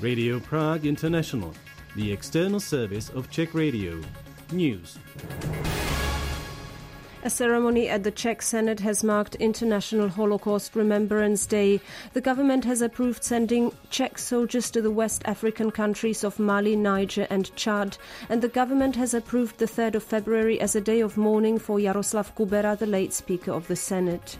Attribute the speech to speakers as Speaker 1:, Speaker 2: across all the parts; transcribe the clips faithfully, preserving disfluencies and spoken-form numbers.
Speaker 1: Radio Prague International, the external service of Czech Radio. News.
Speaker 2: A ceremony at the Czech Senate has marked International Holocaust Remembrance Day. The government has approved sending Czech soldiers to the West African countries of Mali, Niger and Chad. And the government has approved the third of February as a day of mourning for Jaroslav Kubera, the late Speaker of the Senate.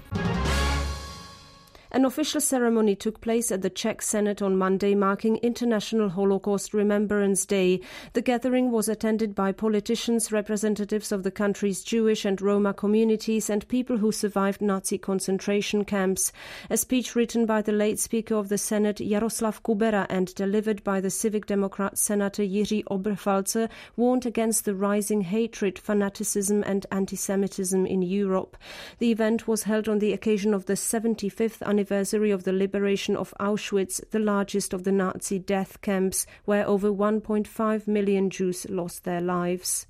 Speaker 2: An official ceremony took place at the Czech Senate on Monday, marking International Holocaust Remembrance Day. The gathering was attended by politicians, representatives of the country's Jewish and Roma communities, and people who survived Nazi concentration camps. A speech written by the late Speaker of the Senate, Jaroslav Kubera, and delivered by the Civic Democrat Senator Jiří Oberfalzer, warned against the rising hatred, fanaticism and anti-Semitism in Europe. The event was held on the occasion of the seventy-fifth anniversary anniversary of the liberation of Auschwitz, the largest of the Nazi death camps, where over one point five million Jews lost their lives.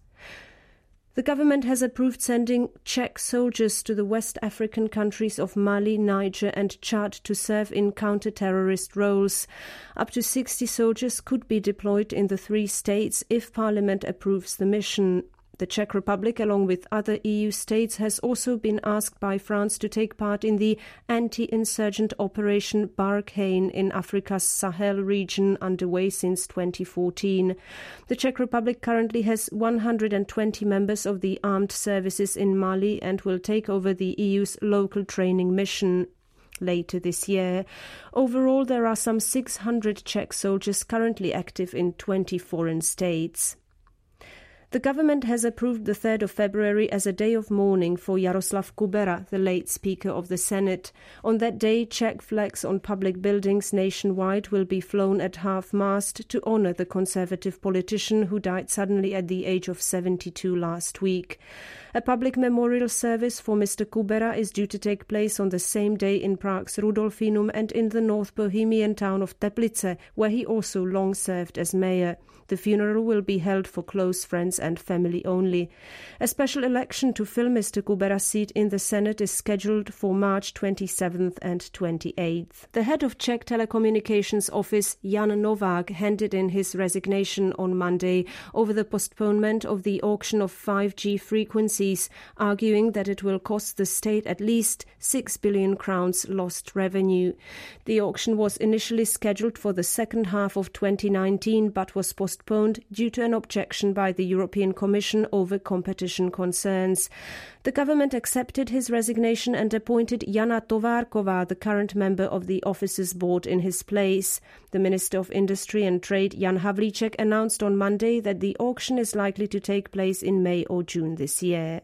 Speaker 2: The government has approved sending Czech soldiers to the West African countries of Mali, Niger and Chad to serve in counter-terrorist roles. Up to sixty soldiers could be deployed in the three states if Parliament approves the mission. The Czech Republic, along with other E U states, has also been asked by France to take part in the anti-insurgent Operation Barkhane in Africa's Sahel region, underway since twenty fourteen. The Czech Republic currently has one hundred twenty members of the armed services in Mali and will take over the E U's local training mission later this year. Overall, there are some six hundred Czech soldiers currently active in twenty foreign states. The government has approved the third of February as a day of mourning for Jaroslav Kubera, the late Speaker of the Senate. On that day, Czech flags on public buildings nationwide will be flown at half-mast to honour the conservative politician who died suddenly at the age of seventy-two last week. A public memorial service for Mister Kubera is due to take place on the same day in Prague's Rudolfinum and in the North Bohemian town of Teplice, where he also long served as mayor. The funeral will be held for close friends and family only. A special election to fill Mister Kubera's seat in the Senate is scheduled for March twenty-seventh and twenty-eighth. The head of Czech Telecommunications Office, Jan Novák, handed in his resignation on Monday over the postponement of the auction of five G frequencies, arguing that it will cost the state at least six billion crowns lost revenue. The auction was initially scheduled for the second half of twenty nineteen but was postponed postponed due to an objection by the European Commission over competition concerns. The government accepted his resignation and appointed Jana Továrková, the current member of the office's board, in his place. The Minister of Industry and Trade, Jan Havlíček, announced on Monday that the auction is likely to take place in May or June this year.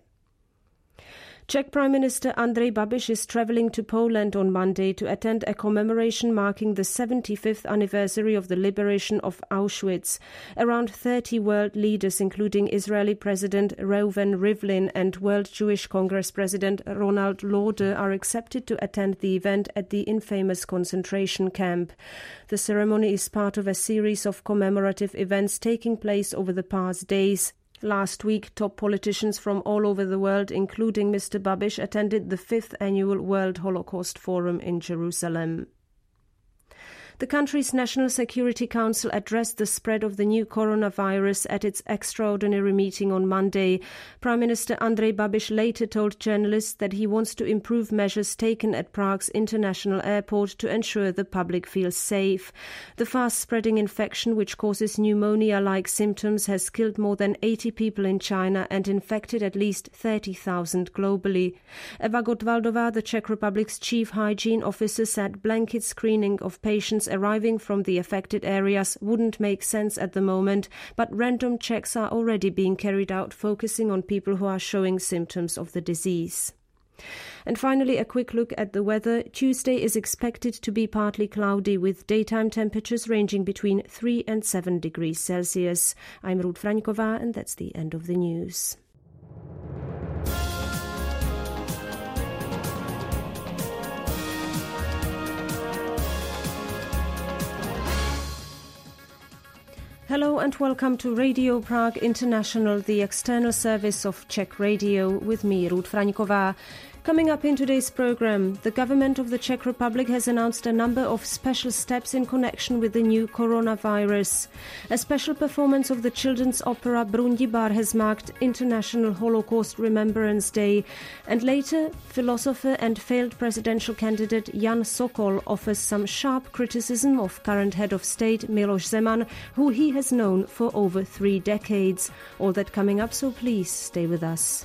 Speaker 2: Czech Prime Minister Andrej Babiš is travelling to Poland on Monday to attend a commemoration marking the seventy-fifth anniversary of the liberation of Auschwitz. Around thirty world leaders, including Israeli President Reuven Rivlin and World Jewish Congress President Ronald Lauder, are accepted to attend the event at the infamous concentration camp. The ceremony is part of a series of commemorative events taking place over the past days. Last week, top politicians from all over the world, including Mister Babiš, attended the fifth annual World Holocaust Forum in Jerusalem. The country's National Security Council addressed the spread of the new coronavirus at its extraordinary meeting on Monday. Prime Minister Andrej Babiš later told journalists that he wants to improve measures taken at Prague's international airport to ensure the public feels safe. The fast-spreading infection, which causes pneumonia-like symptoms, has killed more than eighty people in China and infected at least thirty thousand globally. Eva Gottwaldová, the Czech Republic's chief hygiene officer, said blanket screening of patients arriving from the affected areas wouldn't make sense at the moment, but random checks are already being carried out, focusing on people who are showing symptoms of the disease. And finally, a quick look at the weather. Tuesday is expected to be partly cloudy, with daytime temperatures ranging between three and seven degrees Celsius. I'm Ruth Fraňková, and that's the end of the news. Hello and welcome to Radio Prague International, the external service of Czech Radio, with me, Ruth Fraňková. Coming up in today's programme, the government of the Czech Republic has announced a number of special steps in connection with the new coronavirus. A special performance of the children's opera Brundibar has marked International Holocaust Remembrance Day. And later, philosopher and failed presidential candidate Jan Sokol offers some sharp criticism of current head of state Miloš Zeman, who he has known for over three decades. All that coming up, so please stay with us.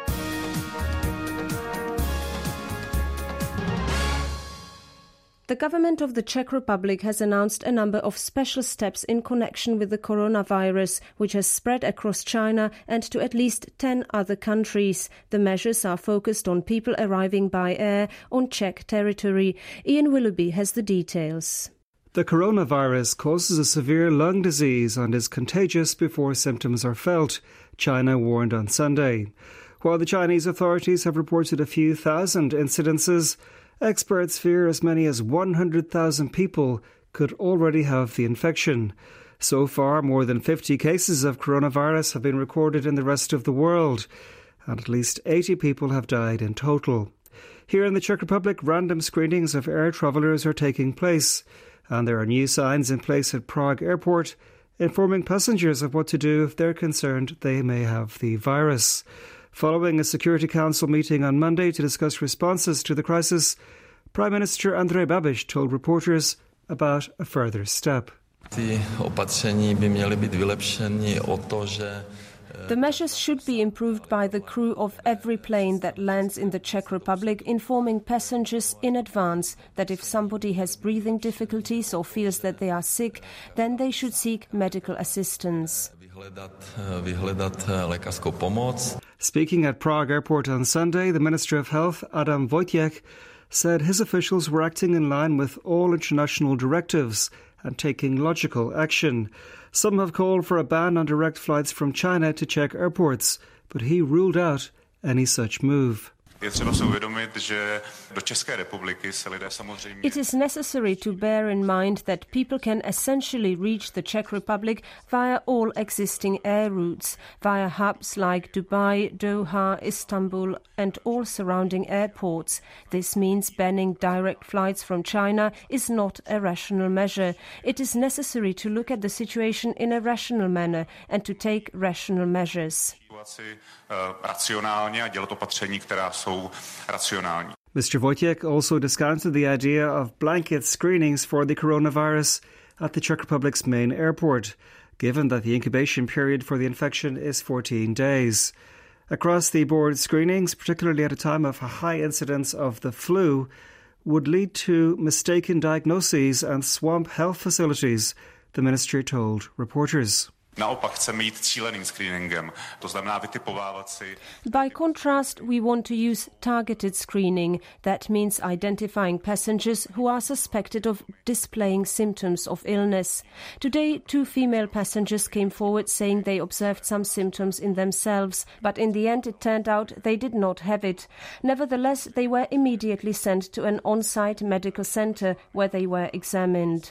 Speaker 2: The government of the Czech Republic has announced a number of special steps in connection with the coronavirus, which has spread across China and to at least ten other countries. The measures are focused on people arriving by air on Czech territory. Ian Willoughby has the details.
Speaker 3: The coronavirus causes a severe lung disease and is contagious before symptoms are felt, China warned on Sunday. While the Chinese authorities have reported a few thousand incidences, experts fear as many as one hundred thousand people could already have the infection. So far, more than fifty cases of coronavirus have been recorded in the rest of the world, and at least eighty people have died in total. Here in the Czech Republic, random screenings of air travellers are taking place, and there are new signs in place at Prague Airport informing passengers of what to do if they're concerned they may have the virus. Following a Security Council meeting on Monday to discuss responses to the crisis, Prime Minister Andrej Babiš told reporters about a further step.
Speaker 4: Ty opatření by měly být vylepšeny o to, že
Speaker 2: The measures should be improved by the crew of every plane that lands in the Czech Republic, informing passengers in advance that if somebody has breathing difficulties or feels that they are sick, then they should seek medical assistance.
Speaker 3: Speaking at Prague Airport on Sunday, the Minister of Health, Adam Vojtěch, said his officials were acting in line with all international directives and taking logical action. Some have called for a ban on direct flights from China to Czech airports, but he ruled out any such move.
Speaker 2: It is necessary to bear in mind that people can essentially reach the Czech Republic via all existing air routes, via hubs like Dubai, Doha, Istanbul and all surrounding airports. This means banning direct flights from China is not a rational measure. It is necessary to look at the situation in a rational manner and to take rational measures.
Speaker 3: Mister Vojtěch also discounted the idea of blanket screenings for the coronavirus at the Czech Republic's main airport, given that the incubation period for the infection is fourteen days. Across-the-board screenings, particularly at a time of a high incidence of the flu, would lead to mistaken diagnoses and swamp health facilities, the ministry told reporters.
Speaker 2: By contrast, we want to use targeted screening. That means identifying passengers who are suspected of displaying symptoms of illness. Today, two female passengers came forward saying they observed some symptoms in themselves, but in the end it turned out they did not have it. Nevertheless, they were immediately sent to an on-site medical centre where they were examined.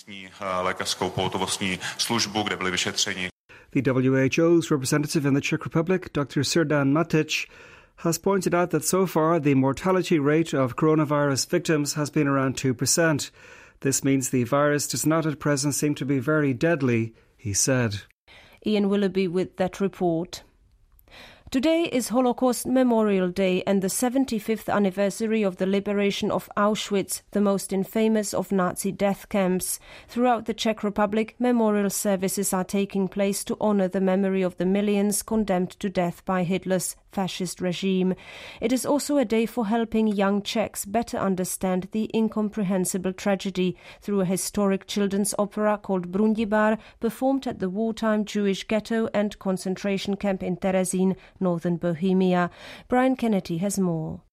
Speaker 3: The W H O's representative in the Czech Republic, Doctor Serdan Matic, has pointed out that so far the mortality rate of coronavirus victims has been around two percent. This means the virus does not at present seem to be very deadly, he said.
Speaker 2: Ian Willoughby with that report. Today is Holocaust Memorial Day and the seventy-fifth anniversary of the liberation of Auschwitz, the most infamous of Nazi death camps. Throughout the Czech Republic, memorial services are taking place to honour the memory of the millions condemned to death by Hitler's fascist regime. It is also a day for helping young Czechs better understand the incomprehensible tragedy through a historic children's opera called Brundibar, performed at the wartime Jewish ghetto and concentration camp in Terezín, northern Bohemia. Brian Kennedy has more.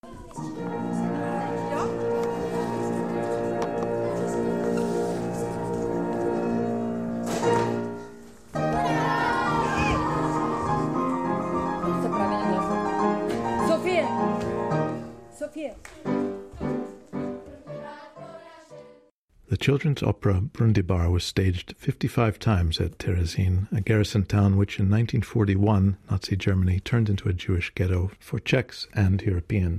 Speaker 5: The children's opera Brundibar was staged fifty-five times at Terezín, a garrison town which in nineteen forty-one Nazi Germany turned into a Jewish ghetto for Czechs and Europeans.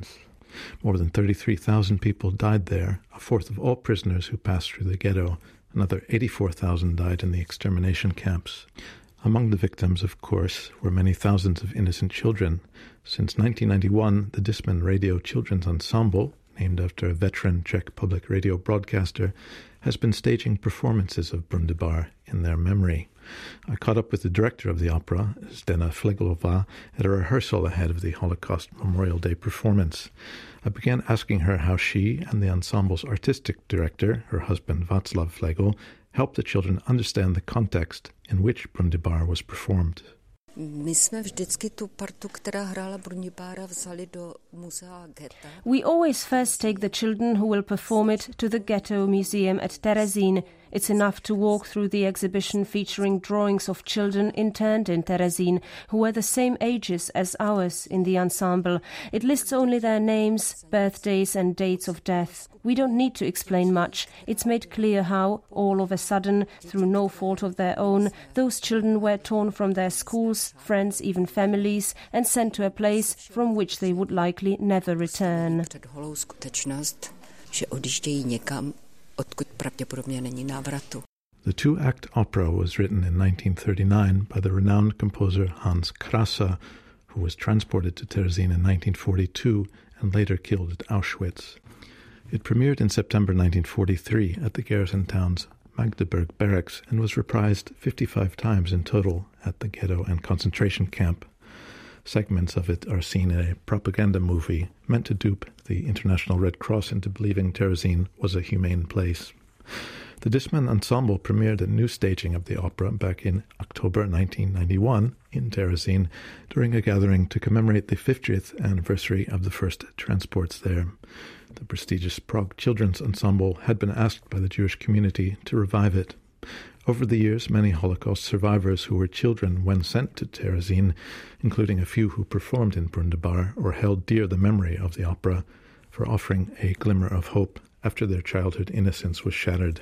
Speaker 5: More than thirty-three thousand people died there, a fourth of all prisoners who passed through the ghetto. Another eighty-four thousand died in the extermination camps. Among the victims, of course, were many thousands of innocent children. Since nineteen ninety-one, the Discman Radio Children's Ensemble, named after a veteran Czech public radio broadcaster, has been staging performances of Brundibar in their memory. I caught up with the director of the opera, Zdena Flegelová, at a rehearsal ahead of the Holocaust Memorial Day performance. I began asking her how she and the ensemble's artistic director, her husband Václav Flegel, helped the children understand the context in which Brundibar was performed.
Speaker 6: My jsme vždycky tu partu, která hrála Brundibára, vzali do muzea Geta.
Speaker 2: We always first take the children who will perform it to the Ghetto Museum at Terezín. It's enough to walk through the exhibition featuring drawings of children interned in Terezín who were the same ages as ours in the ensemble. It lists only their names, birthdays and dates of death. We don't need to explain much. It's made clear how, all of a sudden, through no fault of their own, those children were torn from their schools, friends, even families, and sent to a place from which they would likely never return.
Speaker 6: Před holou skutečnost, že odjíždějí někam, odkud pravděpodobně není návratu.
Speaker 5: The two-act opera was written in nineteen thirty-nine by the renowned composer Hans Krasa, who was transported to Terezín in nineteen forty-two and later killed at Auschwitz. It premiered in September nineteen forty-three at the garrison town's Magdeburg barracks and was reprised fifty-five times in total at the ghetto and concentration camp. Segments of it are seen in a propaganda movie meant to dupe the International Red Cross into believing Terezín was a humane place. The Discman Ensemble premiered a new staging of the opera back in October nineteen ninety-one in Terezín during a gathering to commemorate the fiftieth anniversary of the first transports there. The prestigious Prague Children's Ensemble had been asked by the Jewish community to revive it. Over the years, many Holocaust survivors who were children when sent to Terezín, including a few who performed in Brundibar or held dear the memory of the opera, for offering a glimmer of hope after their childhood innocence was shattered.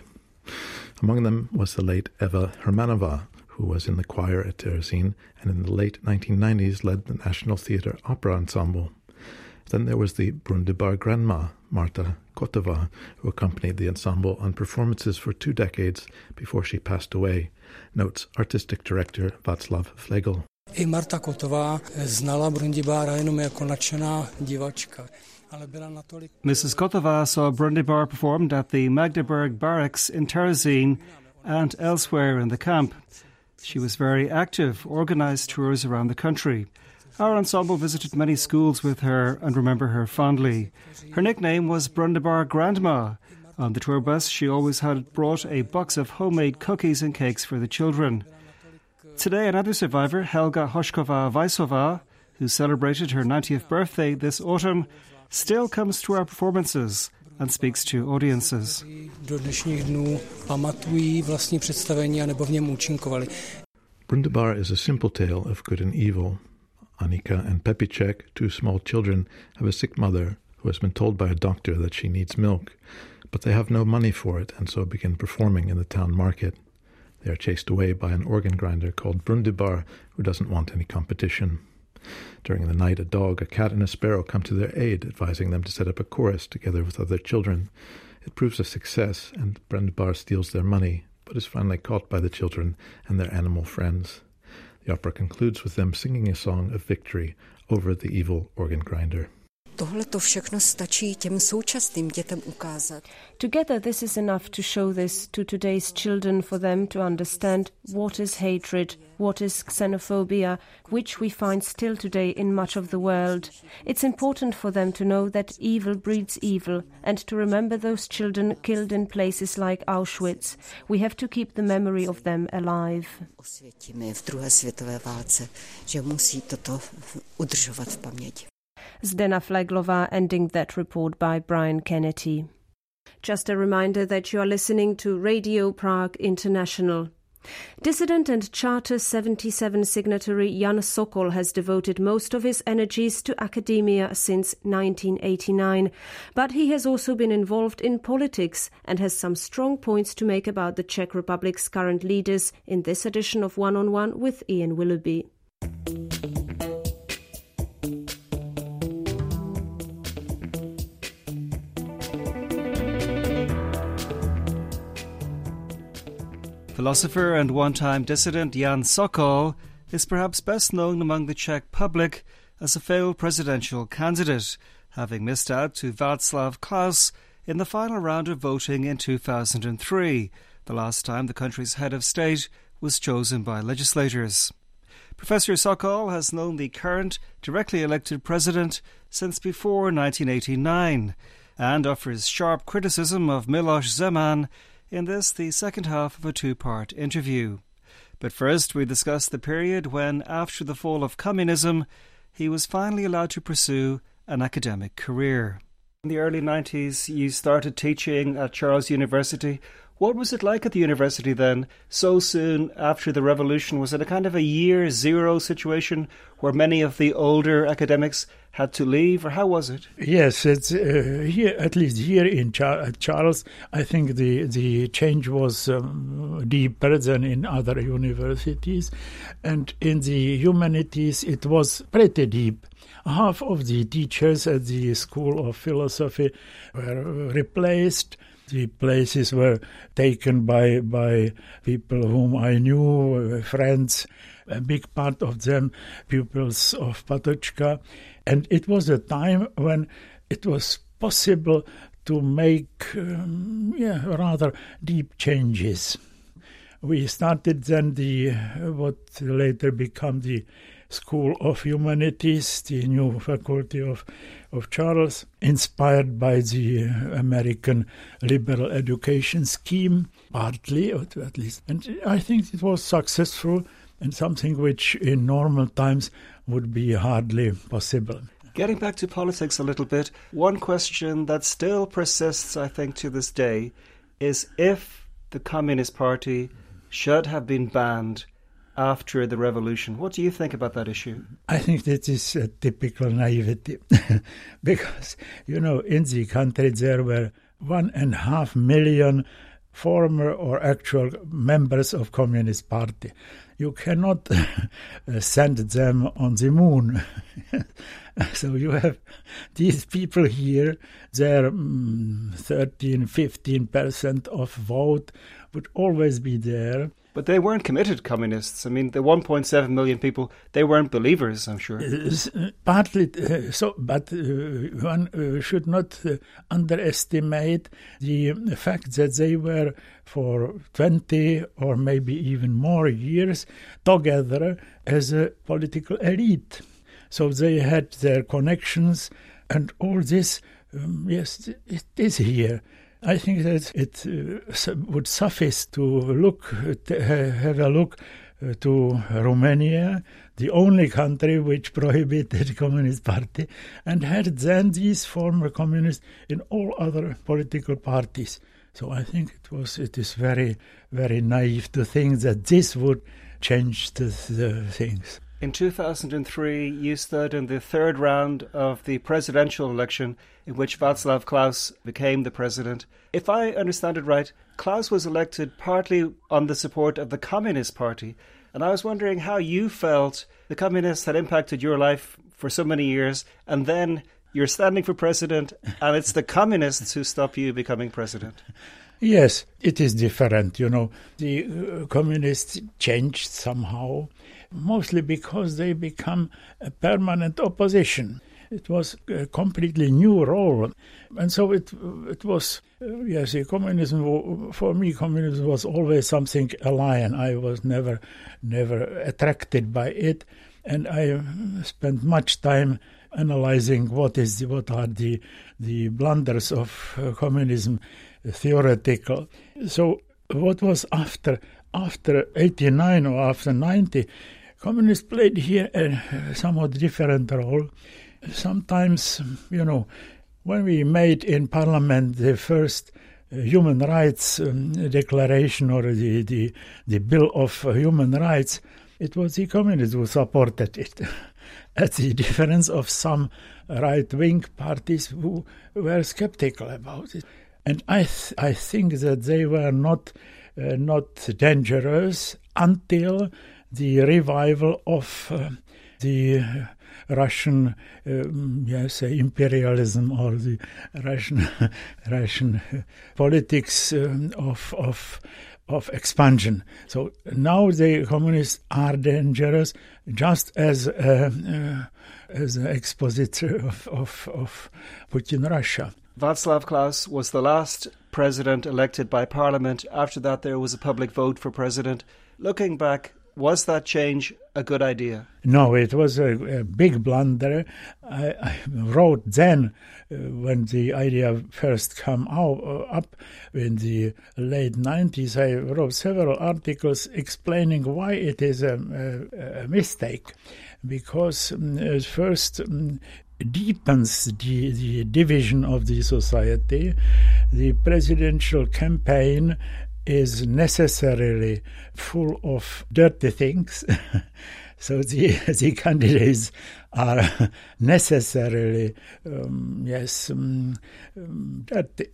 Speaker 5: Among them was the late Eva Hermanova, who was in the choir at Terezín and in the late nineteen nineties led the National Theatre Opera Ensemble. Then there was the Brundibar grandma, Marta Kotova, who accompanied the ensemble on performances for two decades before she passed away, notes artistic director Václav Flegel.
Speaker 7: I Marta Kotová znala Brundibára jenom jako nadšená divačka.
Speaker 3: Missus Kotova saw Brundibar performed at the Magdeburg barracks in Terezín and elsewhere in the camp. She was very active, organised tours around the country. Our ensemble visited many schools with her and remember her fondly. Her nickname was Brundibar Grandma. On the tour bus, she always had brought a box of homemade cookies and cakes for the children. Today, another survivor, Helga Hošková-Weissová, who celebrated her ninetieth birthday this autumn, still comes to our performances and speaks to audiences.
Speaker 7: Do dnešních dnů pamatují vlastní představení anebo v něm účinkovali.
Speaker 5: Brundibar is a simple tale of good and evil. Anika and Pepicek, two small children, have a sick mother who has been told by a doctor that she needs milk, but they have no money for it and so begin performing in the town market. They are chased away by an organ grinder called Brundibar, who doesn't want any competition. During the night, a dog, a cat and a sparrow come to their aid, advising them to set up a chorus together with other children. It proves a success, and Brundibar steals their money, but is finally caught by the children and their animal friends. The opera concludes with them singing a song of victory over the evil organ grinder.
Speaker 6: Tohle to všechno stačí těm současným dětem ukázat.
Speaker 2: Together this is enough to show this to today's children for them to understand what is hatred, what is xenophobia, which we find still today in much of the world. It's important for them to know that evil breeds evil and to remember those children killed in places like Auschwitz. We have to keep the memory of them alive.
Speaker 6: Osvětíme v druhé světové válce, že musí toto udržovat v paměti.
Speaker 2: Zdena Flegelová ending that report by Brian Kennedy. Just a reminder that you are listening to Radio Prague International. Dissident and Charter seventy-seven signatory Jan Sokol has devoted most of his energies to academia since nineteen eighty-nine, but he has also been involved in politics and has some strong points to make about the Czech Republic's current leaders in this edition of One on One with Ian Willoughby.
Speaker 3: Philosopher and one-time dissident Jan Sokol is perhaps best known among the Czech public as a failed presidential candidate, having missed out to Václav Klaus in the final round of voting in two thousand three, the last time the country's head of state was chosen by legislators. Professor Sokol has known the current directly elected president since before nineteen eighty-nine and offers sharp criticism of Miloš Zeman in this, the second half of a two-part interview. But first we discuss the period when, after the fall of communism, he was finally allowed to pursue an academic career. In the early nineties, you started teaching at Charles University. What was it like at the university then, so soon after the revolution? Was it a kind of a year zero situation where many of the older academics had to leave, or how was it?
Speaker 8: Yes, it's uh, here, at least here in Char- at Charles, I think the, the change was um, deeper than in other universities. And in the humanities, it was pretty deep. Half of the teachers at the School of Philosophy were replaced. The places were taken by by people whom I knew, friends, a big part of them pupils of Patočka. And it was a time when it was possible to make um, yeah, rather deep changes. We started then the what later became the School of Humanities, the new faculty of, of Charles, inspired by the American liberal education scheme, partly, or at least. And I think it was successful and something which in normal times would be hardly possible.
Speaker 3: Getting back to politics a little bit, one question that still persists, I think, to this day, is if the Communist Party should have been banned after the revolution. What do you think about that issue?
Speaker 8: I think that is a typical naivety because, you know, in the country there were one and a half million former or actual members of Communist Party. You cannot send them on the moon. So you have these people here, their um, thirteen, fifteen percent of vote would always be there.
Speaker 3: But they weren't committed communists. I mean, the one point seven million people, they weren't believers, I'm sure.
Speaker 8: Uh, partly uh, so, but uh, one uh, should not uh, underestimate the fact that they were for twenty or maybe even more years together as a political elite. So they had their connections and all this, um, yes, it is here. I think that it uh, would suffice to look, to have a look uh, to Romania, the only country which prohibited the Communist Party, and had then these former communists in all other political parties. So I think it was it is very, very naive to think that this would change the, the things.
Speaker 3: In two thousand three, you stood in the third round of the presidential election in which Václav Klaus became the president. If I understand it right, Klaus was elected partly on the support of the Communist Party. And I was wondering how you felt the communists had impacted your life for so many years, and then you're standing for president, and it's the communists who stop you becoming president.
Speaker 8: Yes, it is different, you know. The uh, communists changed somehow, mostly because they become a permanent opposition. It was a completely new role. And so it it was, uh, yes, communism, for me, communism was always something alien. I was never, never attracted by it. And I spent much time analyzing what is the, what are the, the blunders of uh, communism, uh, theoretical. So what was after, after eighty-nine or after ninety, communists played here a somewhat different role. Sometimes, you know, when we made in Parliament the first uh, human rights um, declaration or the, the, the Bill of uh, Human Rights, it was the communists who supported it, at the difference of some right-wing parties who were skeptical about it. And I th- I think that they were not uh, not dangerous until the revival of uh, the Russian, um, yes, imperialism or the Russian Russian politics um, of of of expansion. So now the communists are dangerous, just as uh, uh, as an expositor of, of, of Putin Russia.
Speaker 3: Václav Klaus was the last president elected by parliament. After that, there was a public vote for president. Looking back, was that change a good idea?
Speaker 8: No, it was a, a big blunder. I, I wrote then, uh, when the idea first came out, uh, up in the late nineties, I wrote several articles explaining why it is a, a, a mistake. Because um, uh, first, um, deepens the, the division of the society. The presidential campaign is necessarily full of dirty things. So the, the candidates are necessarily, um, yes, um, um, dirty,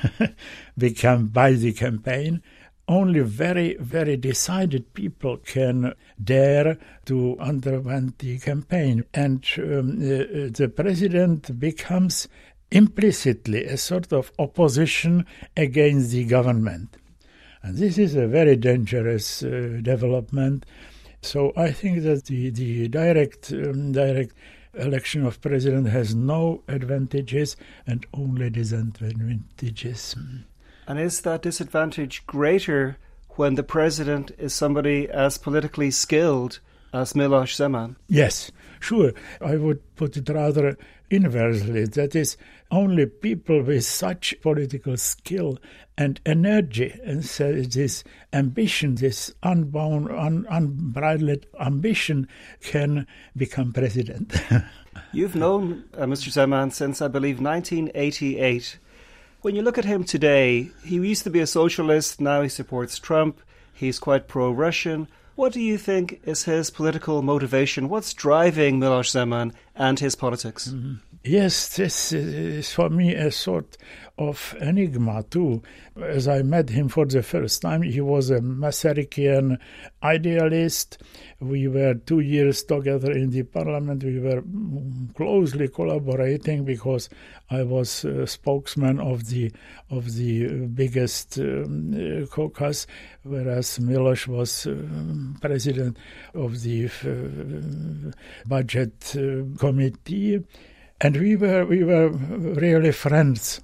Speaker 8: become by the campaign. Only very, very decided people can dare to undergo the campaign. And um, the, the president becomes implicitly a sort of opposition against the government. And this is a very dangerous uh, development. So I think that the, the direct, um, direct election of president has no advantages and only disadvantages.
Speaker 3: And is that disadvantage greater when the president is somebody as politically skilled as Miloš Zeman?
Speaker 8: Yes, sure. I would put it rather inversely. That is, only people with such political skill and energy and so this ambition, this unbound, un, unbridled ambition can become president.
Speaker 3: You've known uh, Mister Zeman since, I believe, nineteen eighty-eight. When you look at him today, he used to be a socialist, now he supports Trump, he's quite pro-Russian. What do you think is his political motivation? What's driving Miloš Zeman and his politics?
Speaker 8: Mm-hmm. Yes, this is for me a sort of enigma too. As I met him for the first time, he was a Masarykian idealist. We were two years together in the parliament. We were closely collaborating because I was a spokesman of the of the biggest um, caucus, whereas Miloš was uh, president of the uh, budget uh, committee. And we were we were really friends.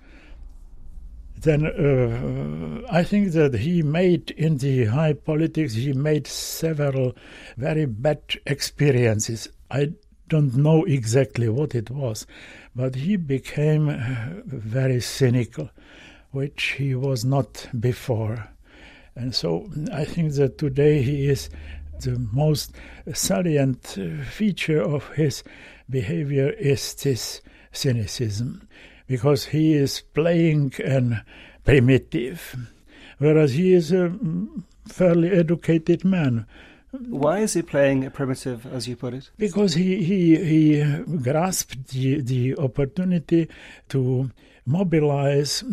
Speaker 8: Then uh, I think that he made in the high politics, he made several very bad experiences. I don't know exactly what it was, but he became very cynical, which he was not before. And so I think that today he is the most salient feature of his behavior is this cynicism, because he is playing an primitive, whereas he is a fairly educated man.
Speaker 3: Why is he playing a primitive, as you put it?
Speaker 8: Because he he, he grasped the, the opportunity to mobilize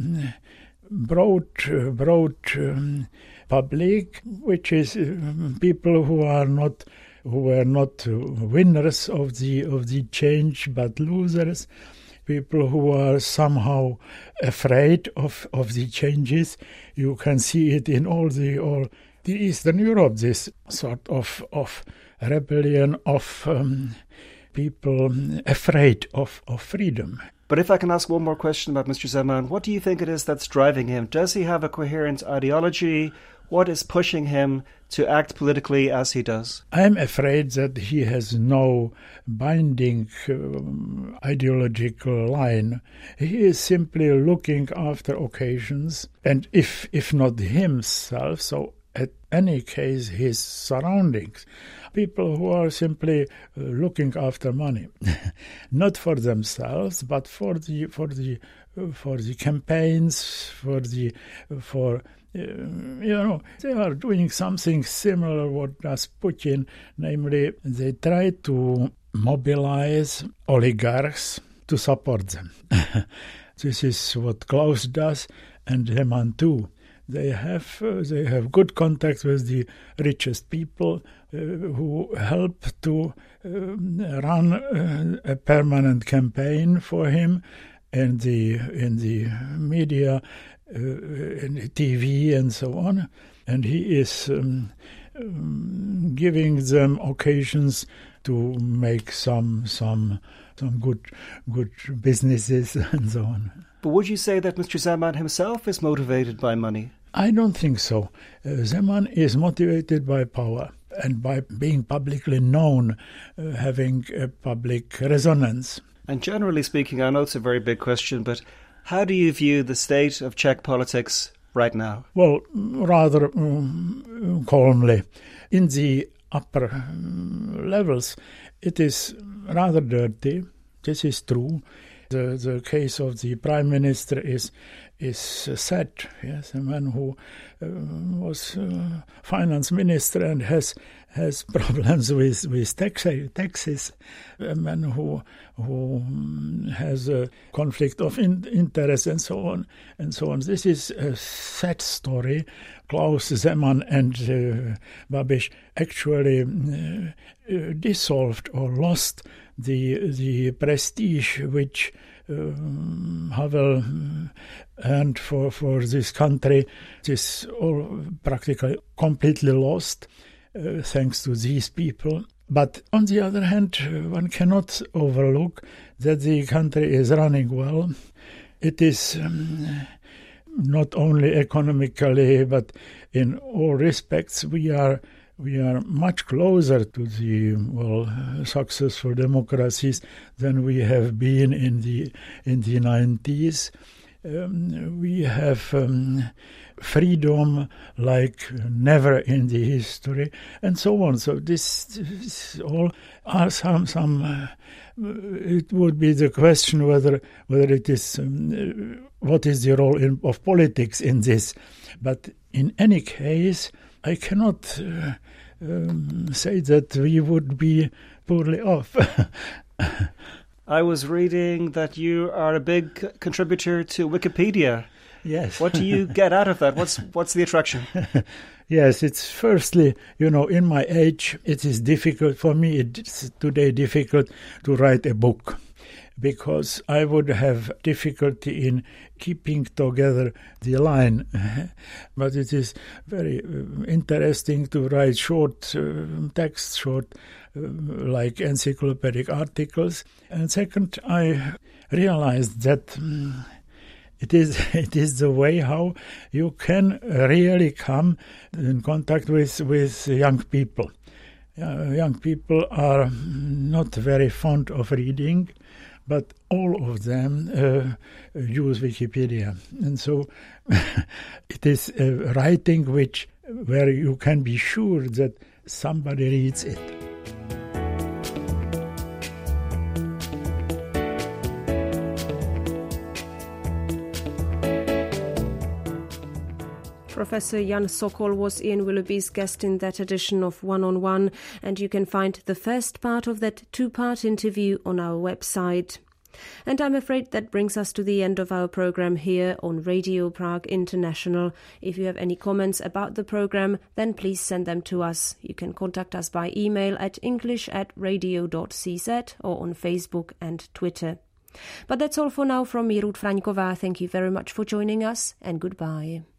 Speaker 8: broad, broad um, public, which is uh, people who are not who were not winners of the of the change, but losers, people who are somehow afraid of, of the changes. You can see it in all the all the Eastern Europe, this sort of of rebellion of um, people afraid of, of freedom.
Speaker 3: But if I can ask one more question about Mister Zeman, what do you think it is that's driving him? Does he have a coherent ideology? What is pushing him to act politically as he does?
Speaker 8: I'm afraid that he has no binding um, ideological line. He is simply looking after occasions, and if if not himself, so at any case his surroundings. People who are simply uh, looking after money, not for themselves, but for the for the uh, for the campaigns, for the uh, for. Uh, you know, they are doing something similar what does Putin, namely they try to mobilize oligarchs to support them. This is what Klaus does, and Zeman too. They have uh, they have good contact with the richest people uh, who help to uh, run uh, a permanent campaign for him in the in the media. uh, T V and so on. And he is um, um, giving them occasions to make some some some good good businesses and so on.
Speaker 3: But would you say that Mister Zeman himself is motivated by money?
Speaker 8: I don't think so. Uh, Zeman is motivated by power and by being publicly known, uh, having a public resonance.
Speaker 3: And generally speaking, I know it's a very big question, but how do you view the state of Czech politics right now?
Speaker 8: Well, rather um, calmly. In the upper um, levels, it is rather dirty. This is true. The the case of the prime minister is is uh, sad. Yes, a man who uh, was uh, finance minister and has has problems with with tax, taxes. A man who who has a conflict of in, interest and so on and so on. This is a sad story. Klaus Zeman and uh, Babiš actually uh, uh, dissolved or lost the the prestige which um, Havel earned for, for this country. This all practically completely lost uh, thanks to these people. But on the other hand, one cannot overlook that the country is running well. It is um, not only economically, but in all respects, we are we are much closer to the well successful democracies than we have been in the in the nineties. Um, we have um, freedom like never in the history, and so on. So this, this all are some some. Uh, it would be the question whether whether it is um, what is the role in, of politics in this. But in any case, I cannot uh, um, say that we would be poorly off.
Speaker 3: I was reading that you are a big contributor to Wikipedia.
Speaker 8: Yes.
Speaker 3: What do you get out of that? What's what's the attraction?
Speaker 8: Yes, it's firstly, you know, in my age, it is difficult, for me it's today difficult to write a book, because I would have difficulty in keeping together the line. But it is very uh, interesting to write short uh, text, short uh, like encyclopedic articles. And second, I realized that um, It is it is the way how you can really come in contact with, with young people. Uh, young people are not very fond of reading, but all of them uh, use Wikipedia. And so it is a writing which where you can be sure that somebody reads it.
Speaker 2: Professor Jan Sokol was Ian Willoughby's guest in that edition of One on One, and you can find the first part of that two-part interview on our website. And I'm afraid that brings us to the end of our program here on Radio Prague International. If you have any comments about the program, then please send them to us. You can contact us by email at english at radio dot c z or on Facebook and Twitter. But that's all for now from me, Ruth Fraňková. Thank you very much for joining us, and goodbye.